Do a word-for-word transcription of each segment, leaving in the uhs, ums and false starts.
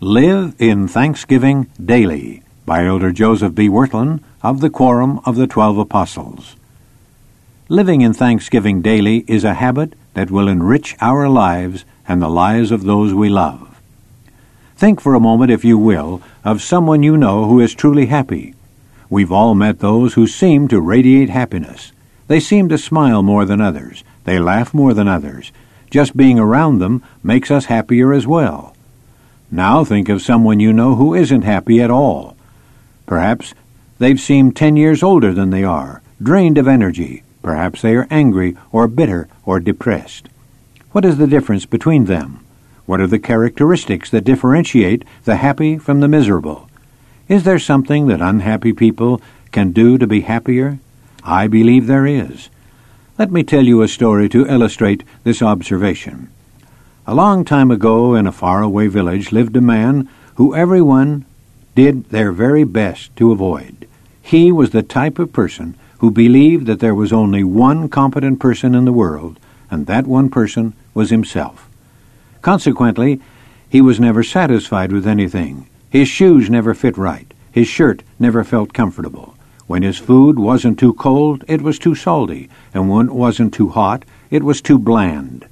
Live in Thanksgiving Daily by Elder Joseph B. Wirthlin of the Quorum of the Twelve Apostles. Living in Thanksgiving daily is a habit that will enrich our lives and the lives of those we love. Think for a moment, if you will, of someone you know who is truly happy. We've all met those who seem to radiate happiness. They seem to smile more than others. They laugh more than others. Just being around them makes us happier as well. Now think of someone you know who isn't happy at all. Perhaps they've seemed ten years older than they are, drained of energy. Perhaps they are angry or bitter or depressed. What is the difference between them? What are the characteristics that differentiate the happy from the miserable? Is there something that unhappy people can do to be happier? I believe there is. Let me tell you a story to illustrate this observation. A long time ago in a faraway village lived a man who everyone did their very best to avoid. He was the type of person who believed that there was only one competent person in the world, and that one person was himself. Consequently, he was never satisfied with anything. His shoes never fit right. His shirt never felt comfortable. When his food wasn't too cold, it was too salty, and when it wasn't too hot, it was too bland.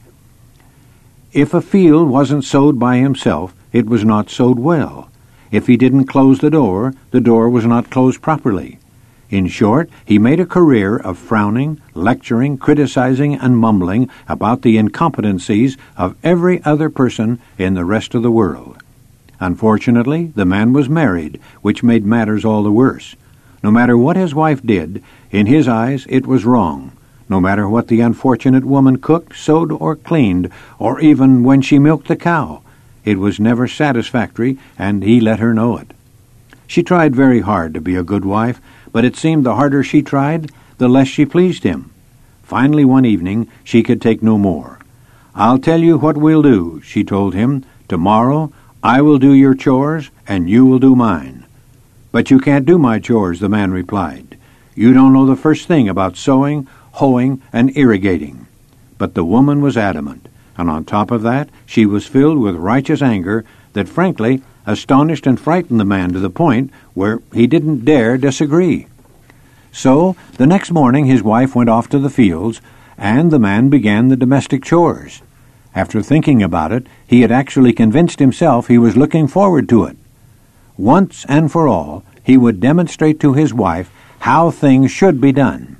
If a field wasn't sowed by himself, it was not sowed well. If he didn't close the door, the door was not closed properly. In short, he made a career of frowning, lecturing, criticizing, and mumbling about the incompetencies of every other person in the rest of the world. Unfortunately, the man was married, which made matters all the worse. No matter what his wife did, in his eyes it was wrong. No matter what the unfortunate woman cooked, sewed, or cleaned, or even when she milked the cow, it was never satisfactory, and he let her know it. She tried very hard to be a good wife, but it seemed the harder she tried, the less she pleased him. Finally, one evening, she could take no more. "I'll tell you what we'll do," she told him. "Tomorrow I will do your chores, and you will do mine." "But you can't do my chores," the man replied. "You don't know the first thing about sewing, hoeing, and irrigating." But the woman was adamant, and on top of that, she was filled with righteous anger that frankly astonished and frightened the man to the point where he didn't dare disagree. So, the next morning his wife went off to the fields, and the man began the domestic chores. After thinking about it, he had actually convinced himself he was looking forward to it. Once and for all, he would demonstrate to his wife how things should be done.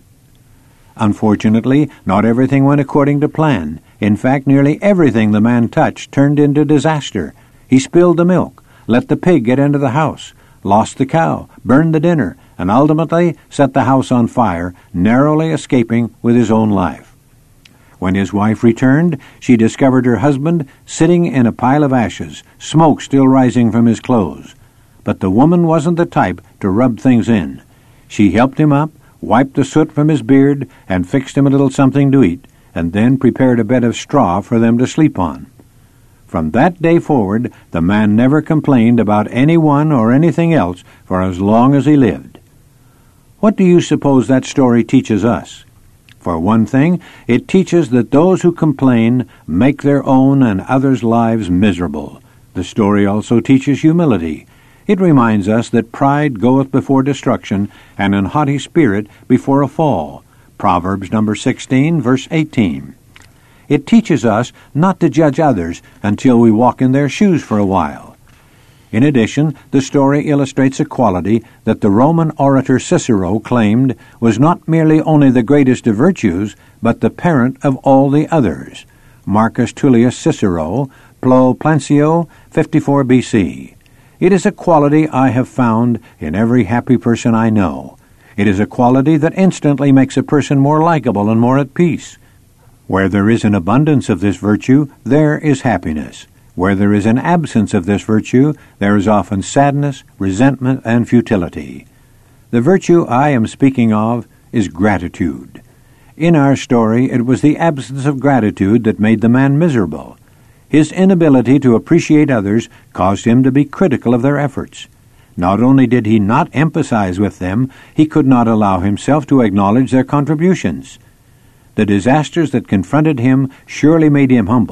Unfortunately, not everything went according to plan. In fact, nearly everything the man touched turned into disaster. He spilled the milk, let the pig get into the house, lost the cow, burned the dinner, and ultimately set the house on fire, narrowly escaping with his own life. When his wife returned, she discovered her husband sitting in a pile of ashes, smoke still rising from his clothes. But the woman wasn't the type to rub things in. She helped him up, wiped the soot from his beard, and fixed him a little something to eat, and then prepared a bed of straw for them to sleep on. From that day forward, the man never complained about anyone or anything else for as long as he lived. What do you suppose that story teaches us? For one thing, it teaches that those who complain make their own and others' lives miserable. The story also teaches humility. It reminds us that pride goeth before destruction, and an haughty spirit before a fall. Proverbs number sixteen, verse eighteen. It teaches us not to judge others until we walk in their shoes for a while. In addition, the story illustrates a quality that the Roman orator Cicero claimed was not merely only the greatest of virtues, but the parent of all the others. Marcus Tullius Cicero, Plo Planceo, fifty-four B C. It is a quality I have found in every happy person I know. It is a quality that instantly makes a person more likable and more at peace. Where there is an abundance of this virtue, there is happiness. Where there is an absence of this virtue, there is often sadness, resentment, and futility. The virtue I am speaking of is gratitude. In our story, it was the absence of gratitude that made the man miserable. His inability to appreciate others caused him to be critical of their efforts. Not only did he not emphasize with them, he could not allow himself to acknowledge their contributions. The disasters that confronted him surely made him humble,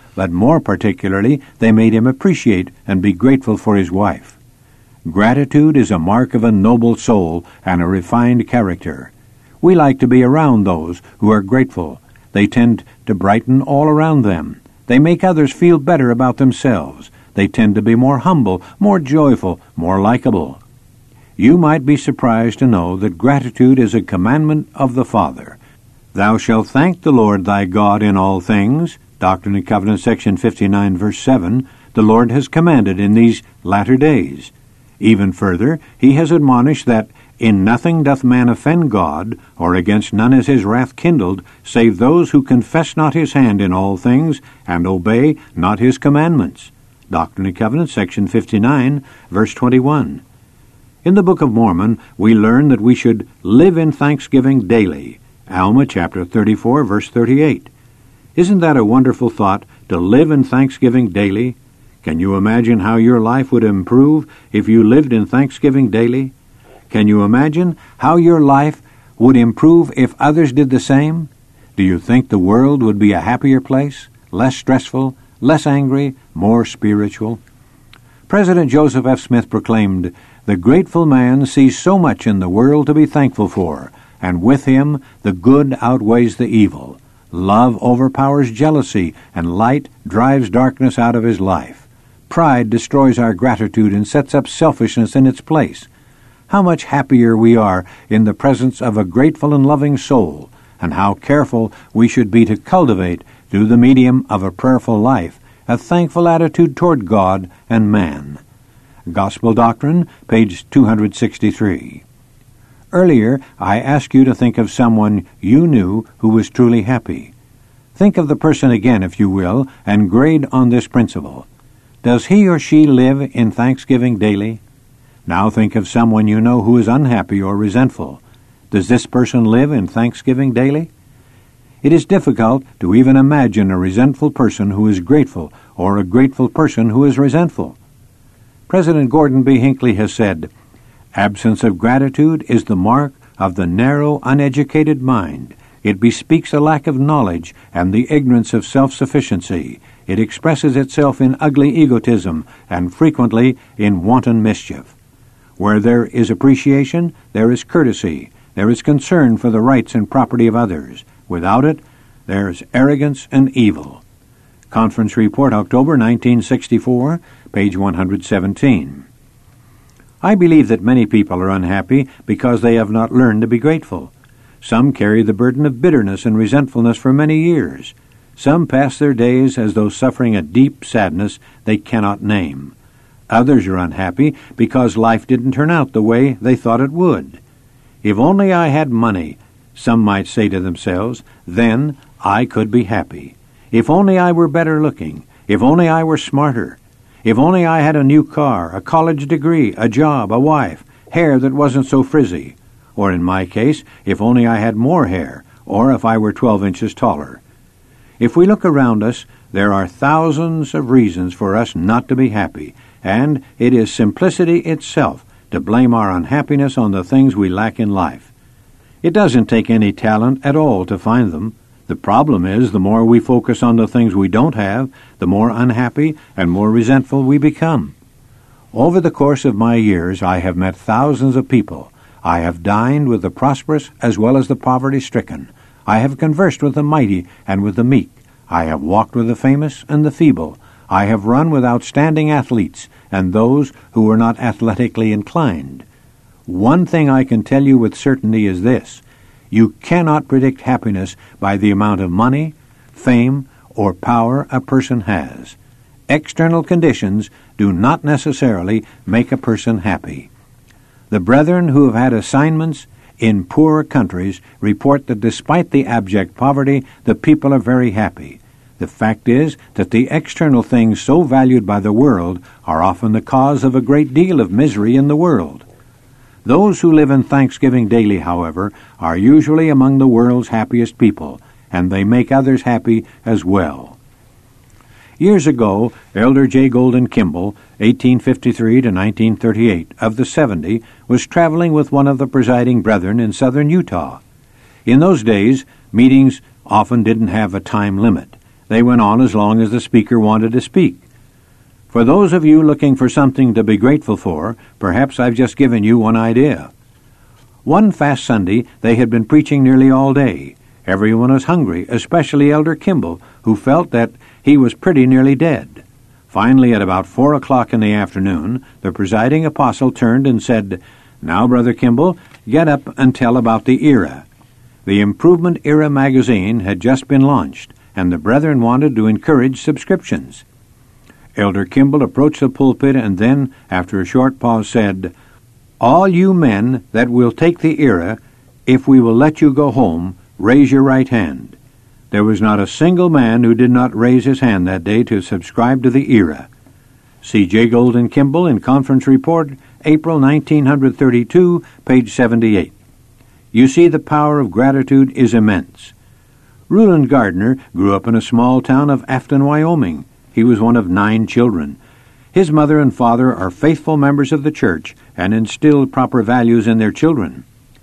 but more particularly, they made him appreciate and be grateful for his wife. Gratitude is a mark of a noble soul and a refined character. We like to be around those who are grateful. They tend to brighten all around them. They make others feel better about themselves. They tend to be more humble, more joyful, more likable. You might be surprised to know that gratitude is a commandment of the Father. Thou shalt thank the Lord thy God in all things. Doctrine and Covenants, section fifty-nine, verse seven, the Lord has commanded in these latter days. Even further, he has admonished that in nothing doth man offend God, or against none is his wrath kindled, save those who confess not his hand in all things, and obey not his commandments. Doctrine and Covenants, section fifty-nine, verse twenty-one. In the Book of Mormon, we learn that we should live in thanksgiving daily. Alma, chapter thirty-four, verse thirty-eight. Isn't that a wonderful thought, to live in thanksgiving daily? Can you imagine how your life would improve if you lived in thanksgiving daily? Can you imagine how your life would improve if others did the same? Do you think the world would be a happier place, less stressful, less angry, more spiritual? President Joseph F. Smith proclaimed, "The grateful man sees so much in the world to be thankful for, and with him the good outweighs the evil. Love overpowers jealousy, and light drives darkness out of his life. Pride destroys our gratitude and sets up selfishness in its place. How much happier we are in the presence of a grateful and loving soul, and how careful we should be to cultivate, through the medium of a prayerful life, a thankful attitude toward God and man." Gospel Doctrine, page two hundred sixty-three. Earlier, I asked you to think of someone you knew who was truly happy. Think of the person again, if you will, and grade on this principle. Does he or she live in thanksgiving daily? Now think of someone you know who is unhappy or resentful. Does this person live in thanksgiving daily? It is difficult to even imagine a resentful person who is grateful, or a grateful person who is resentful. President Gordon B. Hinckley has said, "Absence of gratitude is the mark of the narrow, uneducated mind. It bespeaks a lack of knowledge and the ignorance of self-sufficiency. It expresses itself in ugly egotism and frequently in wanton mischief. Where there is appreciation, there is courtesy. There is concern for the rights and property of others. Without it, there is arrogance and evil." Conference Report, October nineteen sixty-four, page one hundred seventeen. I believe that many people are unhappy because they have not learned to be grateful. Some carry the burden of bitterness and resentfulness for many years. Some pass their days as though suffering a deep sadness they cannot name. Others are unhappy because life didn't turn out the way they thought it would. If only I had money, some might say to themselves, then I could be happy. If only I were better looking. If only I were smarter. If only I had a new car, a college degree, a job, a wife, hair that wasn't so frizzy. Or in my case, if only I had more hair, or if I were twelve inches taller. If we look around us, there are thousands of reasons for us not to be happy, and it is simplicity itself to blame our unhappiness on the things we lack in life. It doesn't take any talent at all to find them. The problem is, the more we focus on the things we don't have, the more unhappy and more resentful we become. Over the course of my years, I have met thousands of people. I have dined with the prosperous as well as the poverty-stricken. I have conversed with the mighty and with the meek. I have walked with the famous and the feeble. I have run with outstanding athletes and those who were not athletically inclined. One thing I can tell you with certainty is this: you cannot predict happiness by the amount of money, fame, or power a person has. External conditions do not necessarily make a person happy. The brethren who have had assignments in poorer countries report that despite the abject poverty, the people are very happy. The fact is that the external things so valued by the world are often the cause of a great deal of misery in the world. Those who live in thanksgiving daily, however, are usually among the world's happiest people, and they make others happy as well. Years ago, Elder J. Golden Kimball, eighteen fifty-three to nineteen thirty-eight, of the seventy, was traveling with one of the presiding brethren in southern Utah. In those days, meetings often didn't have a time limit. They went on as long as the speaker wanted to speak. For those of you looking for something to be grateful for, perhaps I've just given you one idea. One fast Sunday, they had been preaching nearly all day. Everyone was hungry, especially Elder Kimball, who felt that he was pretty nearly dead. Finally, at about four o'clock in the afternoon, the presiding apostle turned and said, "Now, Brother Kimball, get up and tell about the Era." The Improvement Era magazine had just been launched, and the brethren wanted to encourage subscriptions. Elder Kimball approached the pulpit and then, after a short pause, said, "All you men that will take the Era, if we will let you go home, raise your right hand." There was not a single man who did not raise his hand that day to subscribe to the Era. See J. Golden Kimball in Conference Report, April nineteen thirty-two, page seventy-eight. You see, the power of gratitude is immense. Reuland Gardner grew up in a small town of Afton, Wyoming. He was one of nine children. His mother and father are faithful members of the church and instilled proper values in their children.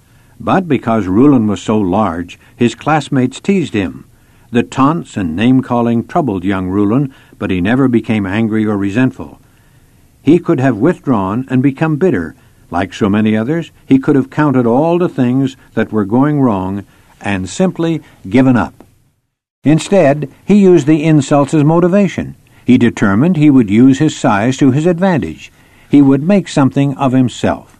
But because Reuland was so large, his classmates teased him. The taunts and name-calling troubled young Reuland, but he never became angry or resentful. He could have withdrawn and become bitter. Like so many others, he could have counted all the things that were going wrong and simply given up. Instead, he used the insults as motivation. He determined he would use his size to his advantage. He would make something of himself.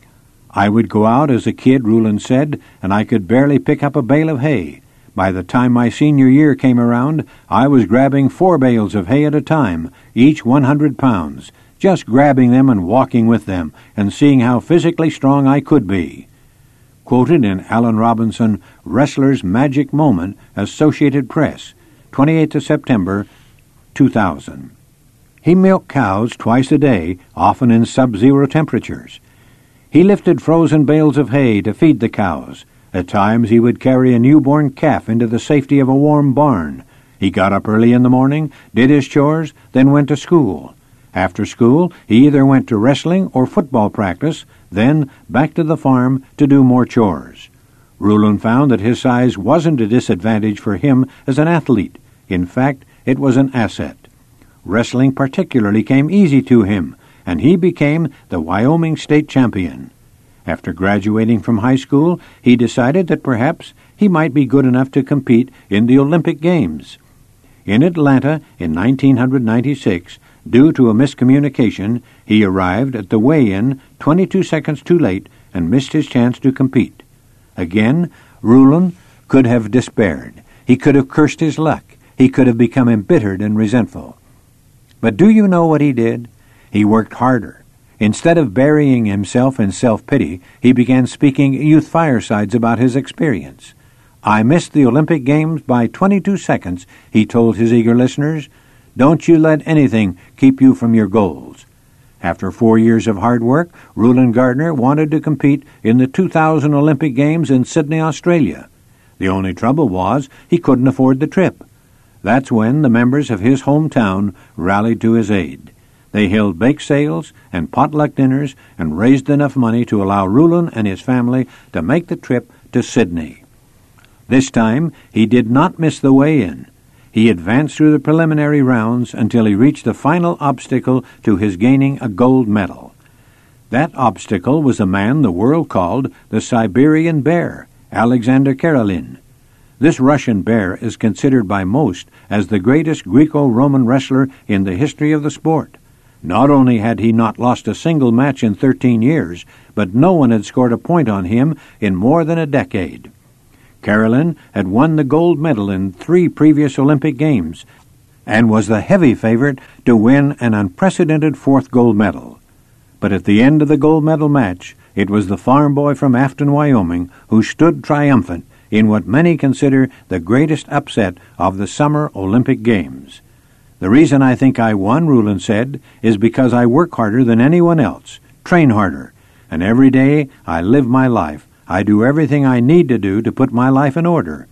"I would go out as a kid," Reuland said, "and I could barely pick up a bale of hay. By the time my senior year came around, I was grabbing four bales of hay at a time, each one hundred pounds, just grabbing them and walking with them, and seeing how physically strong I could be." Quoted in Allen Robinson, Wrestler's Magic Moment, Associated Press, twenty-eighth of September, two thousand. He milked cows twice a day, often in sub-zero temperatures. He lifted frozen bales of hay to feed the cows. At times he would carry a newborn calf into the safety of a warm barn. He got up early in the morning, did his chores, then went to school. After school, he either went to wrestling or football practice, then back to the farm to do more chores. Reuland found that his size wasn't a disadvantage for him as an athlete. In fact, it was an asset. Wrestling particularly came easy to him, and he became the Wyoming state champion. After graduating from high school, he decided that perhaps he might be good enough to compete in the Olympic Games. In Atlanta in nineteen ninety-six, due to a miscommunication, he arrived at the weigh-in twenty-two seconds too late and missed his chance to compete. Again, Reuland could have despaired. He could have cursed his luck. He could have become embittered and resentful. But do you know what he did? He worked harder. Instead of burying himself in self-pity, he began speaking youth firesides about his experience. "I missed the Olympic Games by twenty-two seconds, he told his eager listeners. "Don't you let anything keep you from your goals." After four years of hard work, Reuland Gardner wanted to compete in the two thousand Olympic Games in Sydney, Australia. The only trouble was he couldn't afford the trip. That's when the members of his hometown rallied to his aid. They held bake sales and potluck dinners and raised enough money to allow Reuland and his family to make the trip to Sydney. This time, he did not miss the weigh-in. He advanced through the preliminary rounds until he reached the final obstacle to his gaining a gold medal. That obstacle was a man the world called the Siberian Bear, Alexander Karelin. This Russian bear is considered by most as the greatest Greco-Roman wrestler in the history of the sport. Not only had he not lost a single match in thirteen years, but no one had scored a point on him in more than a decade. Karelin had won the gold medal in three previous Olympic Games and was the heavy favorite to win an unprecedented fourth gold medal. But at the end of the gold medal match, it was the farm boy from Afton, Wyoming, who stood triumphant in what many consider the greatest upset of the Summer Olympic Games. "The reason I think I won," Reuland said, "is because I work harder than anyone else, train harder, and every day I live my life. I do everything I need to do to put my life in order."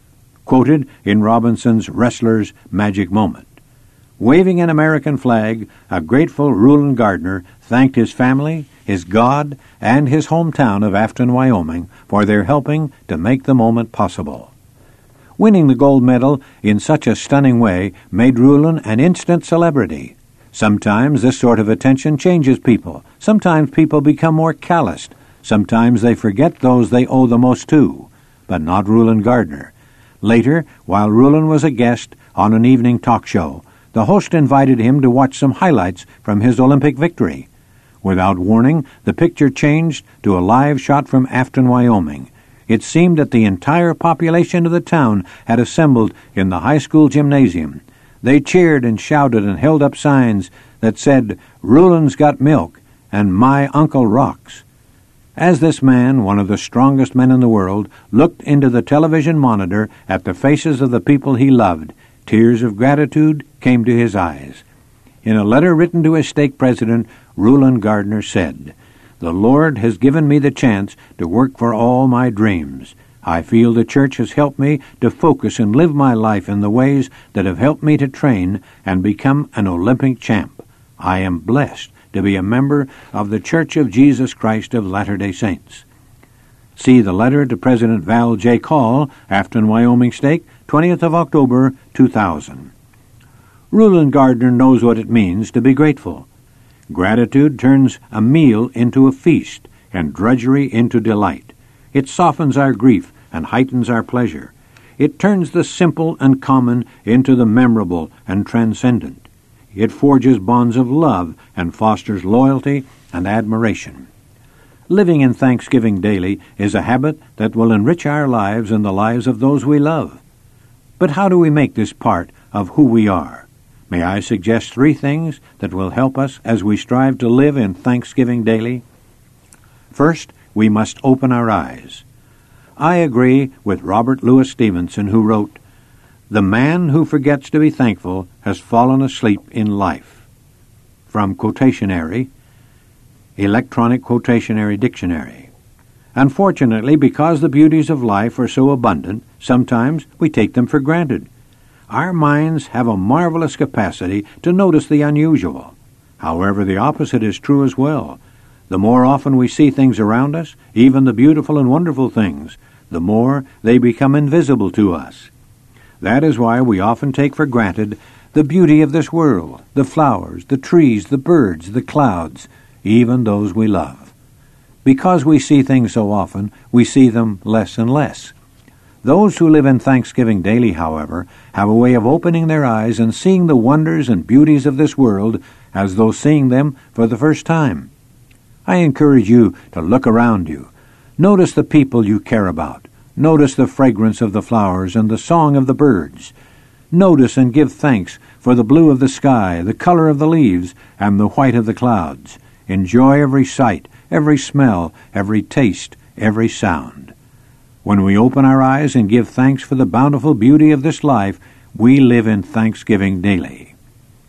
Quoted in Robinson's Wrestler's Magic Moment. Waving an American flag, a grateful Reuland Gardner thanked his family, his God, and his hometown of Afton, Wyoming for their helping to make the moment possible. Winning the gold medal in such a stunning way made Rulon an instant celebrity. Sometimes this sort of attention changes people. Sometimes people become more calloused. Sometimes they forget those they owe the most to. But not Rulon Gardner. Later, while Rulon was a guest on an evening talk show, the host invited him to watch some highlights from his Olympic victory. Without warning, the picture changed to a live shot from Afton, Wyoming. It seemed that the entire population of the town had assembled in the high school gymnasium. They cheered and shouted and held up signs that said, "Rulon's got milk," and "My Uncle Rocks." As this man, one of the strongest men in the world, looked into the television monitor at the faces of the people he loved, tears of gratitude came to his eyes. In a letter written to his stake president, Rulon Gardner said, "The Lord has given me the chance to work for all my dreams. I feel the church has helped me to focus and live my life in the ways that have helped me to train and become an Olympic champ. I am blessed to be a member of the Church of Jesus Christ of Latter-day Saints." See the letter to President Val J. Call, Afton, Wyoming Stake, twentieth of October, two thousand. Rulon Gardner knows what it means to be grateful. Gratitude turns a meal into a feast and drudgery into delight. It softens our grief and heightens our pleasure. It turns the simple and common into the memorable and transcendent. It forges bonds of love and fosters loyalty and admiration. Living in thanksgiving daily is a habit that will enrich our lives and the lives of those we love. But how do we make this part of who we are? May I suggest three things that will help us as we strive to live in thanksgiving daily? First, we must open our eyes. I agree with Robert Louis Stevenson, who wrote, "The man who forgets to be thankful has fallen asleep in life." From Quotationary, Electronic Quotationary Dictionary. Unfortunately, because the beauties of life are so abundant, sometimes we take them for granted. Our minds have a marvelous capacity to notice the unusual. However, the opposite is true as well. The more often we see things around us, even the beautiful and wonderful things, the more they become invisible to us. That is why we often take for granted the beauty of this world, the flowers, the trees, the birds, the clouds, even those we love. Because we see things so often, we see them less and less. Those who live in thanksgiving daily, however, have a way of opening their eyes and seeing the wonders and beauties of this world as though seeing them for the first time. I encourage you to look around you. Notice the people you care about. Notice the fragrance of the flowers and the song of the birds. Notice and give thanks for the blue of the sky, the color of the leaves, and the white of the clouds. Enjoy every sight, every smell, every taste, every sound. When we open our eyes and give thanks for the bountiful beauty of this life, we live in thanksgiving daily.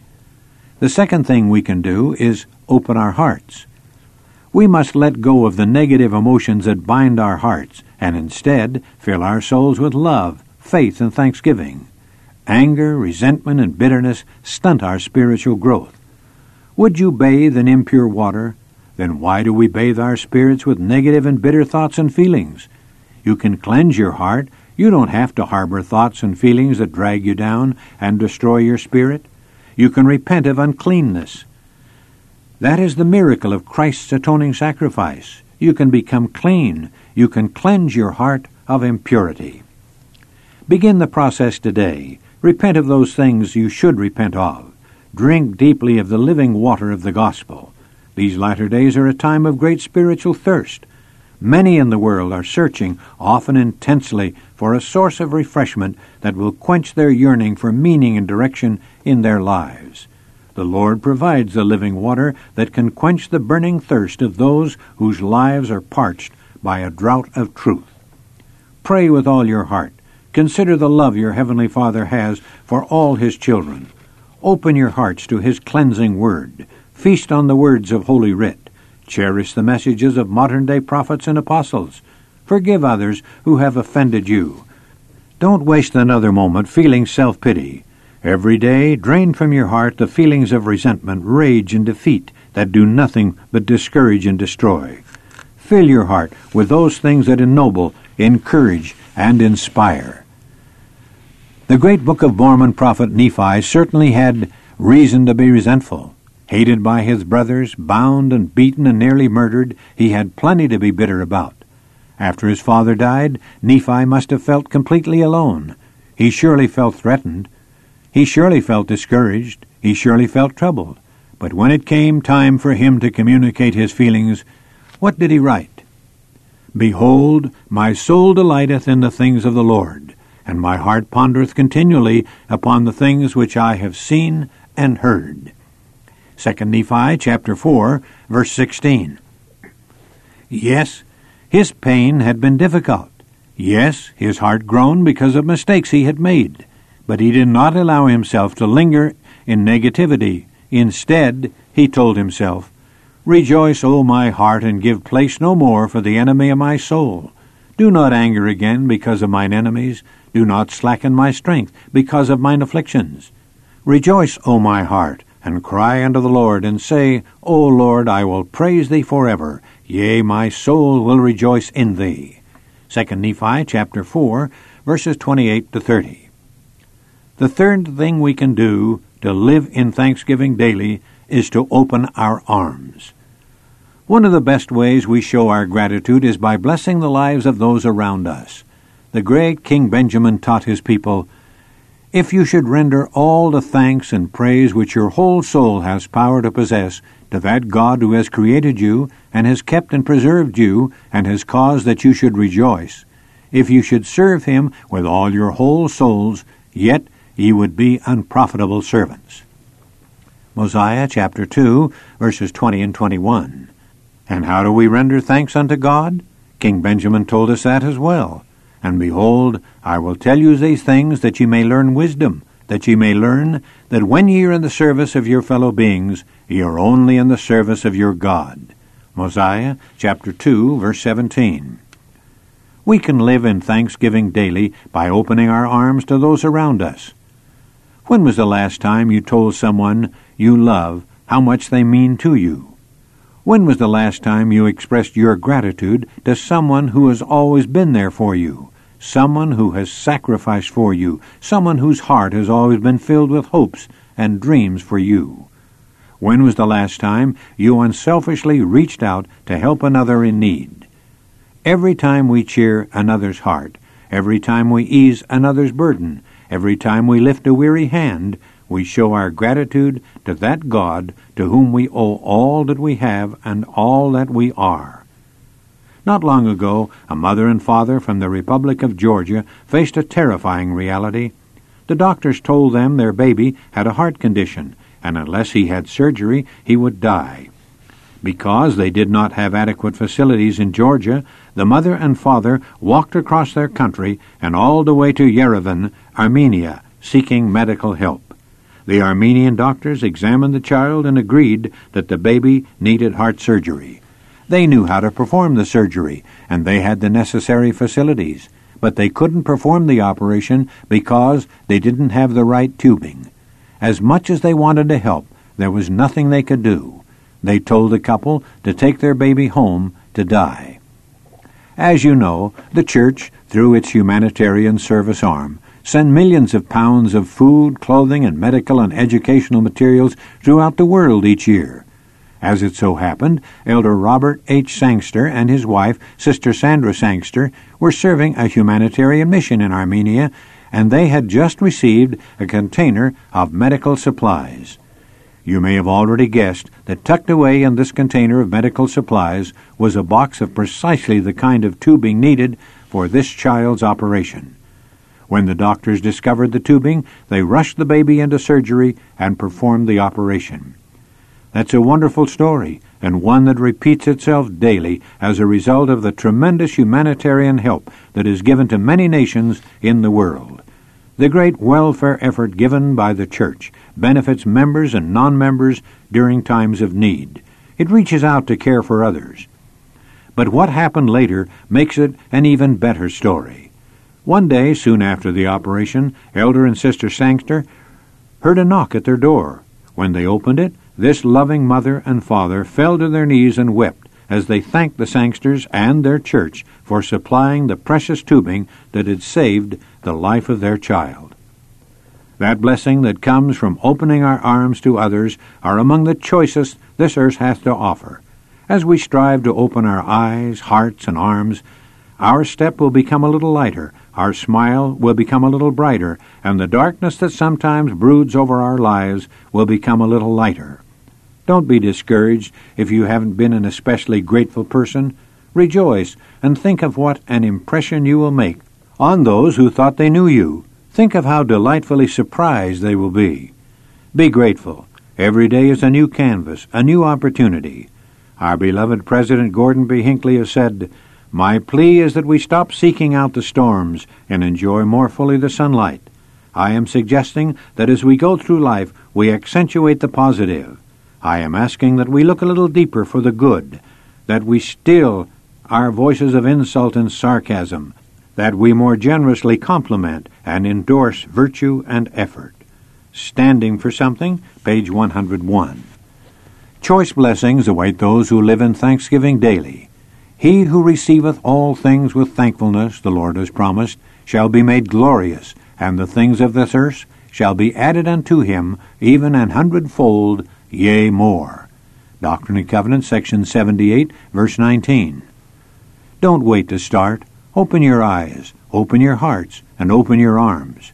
The second thing we can do is open our hearts. We must let go of the negative emotions that bind our hearts and instead fill our souls with love, faith, and thanksgiving. Anger, resentment, and bitterness stunt our spiritual growth. Would you bathe in impure water? Then why do we bathe our spirits with negative and bitter thoughts and feelings? You can cleanse your heart. You don't have to harbor thoughts and feelings that drag you down and destroy your spirit. You can repent of uncleanness. That is the miracle of Christ's atoning sacrifice. You can become clean. You can cleanse your heart of impurity. Begin the process today. Repent of those things you should repent of. Drink deeply of the living water of the gospel. These latter days are a time of great spiritual thirst. Many in the world are searching, often intensely, for a source of refreshment that will quench their yearning for meaning and direction in their lives. The Lord provides the living water that can quench the burning thirst of those whose lives are parched by a drought of truth. Pray with all your heart. Consider the love your Heavenly Father has for all His children. Open your hearts to His cleansing word. Feast on the words of Holy Writ. Cherish the messages of modern-day prophets and apostles. Forgive others who have offended you. Don't waste another moment feeling self-pity. Every day, drain from your heart the feelings of resentment, rage, and defeat that do nothing but discourage and destroy. Fill your heart with those things that ennoble, encourage, and inspire. The great Book of Mormon prophet Nephi certainly had reason to be resentful. Hated by his brothers, bound and beaten and nearly murdered, he had plenty to be bitter about. After his father died, Nephi must have felt completely alone. He surely felt threatened. He surely felt discouraged. He surely felt troubled. But when it came time for him to communicate his feelings, what did he write? Behold, my soul delighteth in the things of the Lord, and my heart pondereth continually upon the things which I have seen and heard. Second Nephi chapter four, verse sixteen. Yes, his pain had been difficult. Yes, his heart groaned because of mistakes he had made. But he did not allow himself to linger in negativity. Instead, he told himself, Rejoice, O my heart, and give place no more for the enemy of my soul. Do not anger again because of mine enemies. Do not slacken my strength because of mine afflictions. Rejoice, O my heart, and cry unto the Lord, and say, O Lord, I will praise thee forever. Yea, my soul will rejoice in thee. Second Nephi chapter four, verses twenty-eight to thirty. The third thing we can do to live in thanksgiving daily is to open our arms. One of the best ways we show our gratitude is by blessing the lives of those around us. The great King Benjamin taught his people, If you should render all the thanks and praise which your whole soul has power to possess to that God who has created you, and has kept and preserved you, and has caused that you should rejoice, if you should serve him with all your whole souls, yet ye would be unprofitable servants. Mosiah chapter two, verses twenty and twenty-one. And how do we render thanks unto God? King Benjamin told us that as well. And behold, I will tell you these things, that ye may learn wisdom, that ye may learn that when ye are in the service of your fellow beings, ye are only in the service of your God. Mosiah chapter two, verse seventeen. We can live in thanksgiving daily by opening our arms to those around us. When was the last time you told someone you love how much they mean to you? When was the last time you expressed your gratitude to someone who has always been there for you, someone who has sacrificed for you, someone whose heart has always been filled with hopes and dreams for you? When was the last time you unselfishly reached out to help another in need? Every time we cheer another's heart, every time we ease another's burden, every time we lift a weary hand, we show our gratitude to that God to whom we owe all that we have and all that we are. Not long ago, a mother and father from the Republic of Georgia faced a terrifying reality. The doctors told them their baby had a heart condition, and unless he had surgery, he would die. Because they did not have adequate facilities in Georgia, the mother and father walked across their country and all the way to Yerevan, Armenia, seeking medical help. The Armenian doctors examined the child and agreed that the baby needed heart surgery. They knew how to perform the surgery, and they had the necessary facilities, but they couldn't perform the operation because they didn't have the right tubing. As much as they wanted to help, there was nothing they could do. They told the couple to take their baby home to die. As you know, the church, through its humanitarian service arm, send millions of pounds of food, clothing, and medical and educational materials throughout the world each year. As it so happened, Elder Robert H. Sangster and his wife, Sister Sandra Sangster, were serving a humanitarian mission in Armenia, and they had just received a container of medical supplies. You may have already guessed that tucked away in this container of medical supplies was a box of precisely the kind of tubing needed for this child's operation. When the doctors discovered the tubing, they rushed the baby into surgery and performed the operation. That's a wonderful story, and one that repeats itself daily as a result of the tremendous humanitarian help that is given to many nations in the world. The great welfare effort given by the church benefits members and non-members during times of need. It reaches out to care for others. But what happened later makes it an even better story. One day, soon after the operation, Elder and Sister Sangster heard a knock at their door. When they opened it, this loving mother and father fell to their knees and wept as they thanked the Sangsters and their church for supplying the precious tubing that had saved the life of their child. that blessing that comes from opening our arms to others, are among the choicest this earth hath to offer. As we strive to open our eyes, hearts, and arms, our step will become a little lighter, our smile will become a little brighter, and the darkness that sometimes broods over our lives will become a little lighter. Don't be discouraged if you haven't been an especially grateful person. Rejoice and think of what an impression you will make on those who thought they knew you. Think of how delightfully surprised they will be. Be grateful. Every day is a new canvas, a new opportunity. Our beloved President Gordon B. Hinckley has said, "My plea is that we stop seeking out the storms and enjoy more fully the sunlight." I am suggesting that as we go through life, we accentuate the positive. I am asking that we look a little deeper for the good, that we still our voices of insult and sarcasm, that we more generously compliment and endorse virtue and effort. Standing for Something, page one hundred one. Choice blessings await those who live in thanksgiving daily. He who receiveth all things with thankfulness, the Lord has promised, shall be made glorious, and the things of this earth shall be added unto him, even an hundredfold, yea, more. Doctrine and Covenants, section seventy-eight, verse nineteen. Don't wait to start. Open your eyes, open your hearts, and open your arms.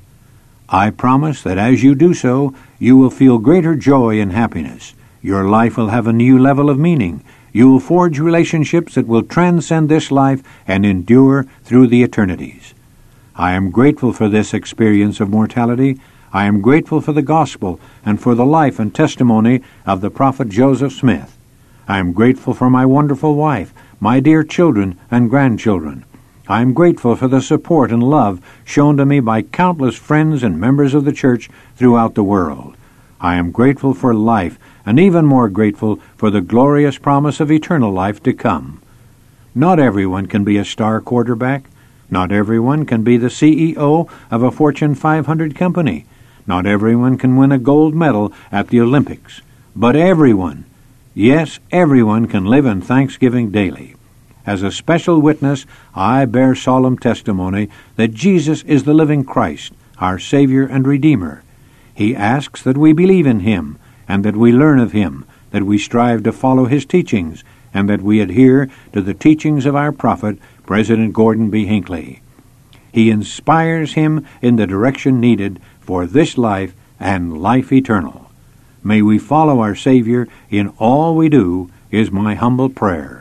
I promise that as you do so, you will feel greater joy and happiness. Your life will have a new level of meaning. You will forge relationships that will transcend this life and endure through the eternities. I am grateful for this experience of mortality. I am grateful for the gospel and for the life and testimony of the prophet Joseph Smith. I am grateful for my wonderful wife, my dear children and grandchildren. I am grateful for the support and love shown to me by countless friends and members of the church throughout the world. I am grateful for life, and even more grateful for the glorious promise of eternal life to come. Not everyone can be a star quarterback. Not everyone can be the C E O of a Fortune five hundred company. Not everyone can win a gold medal at the Olympics. But everyone, yes, everyone can live in thanksgiving daily. As a special witness, I bear solemn testimony that Jesus is the living Christ, our Savior and Redeemer. He asks that we believe in Him, and that we learn of Him, that we strive to follow His teachings, and that we adhere to the teachings of our prophet, President Gordon B. Hinckley. He inspires him in the direction needed for this life and life eternal. May we follow our Savior in all we do, is my humble prayer.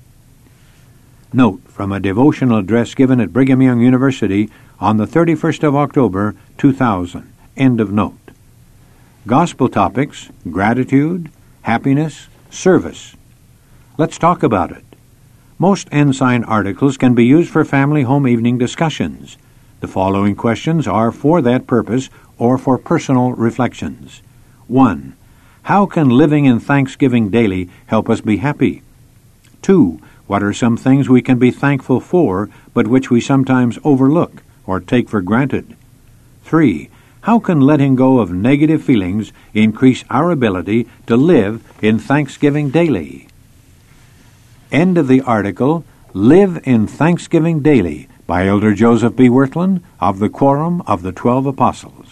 Note from a devotional address given at Brigham Young University on the thirty-first of October, two thousand. End of note. Gospel topics: gratitude, happiness, service. Let's talk about it. Most Ensign articles can be used for family home evening discussions. The following questions are for that purpose or for personal reflections. one. How can living in thanksgiving daily help us be happy? two. What are some things we can be thankful for, but which we sometimes overlook or take for granted? three. How can letting go of negative feelings increase our ability to live in thanksgiving daily? End of the article, Live in Thanksgiving Daily, by Elder Joseph B. Wirthlin of the Quorum of the Twelve Apostles.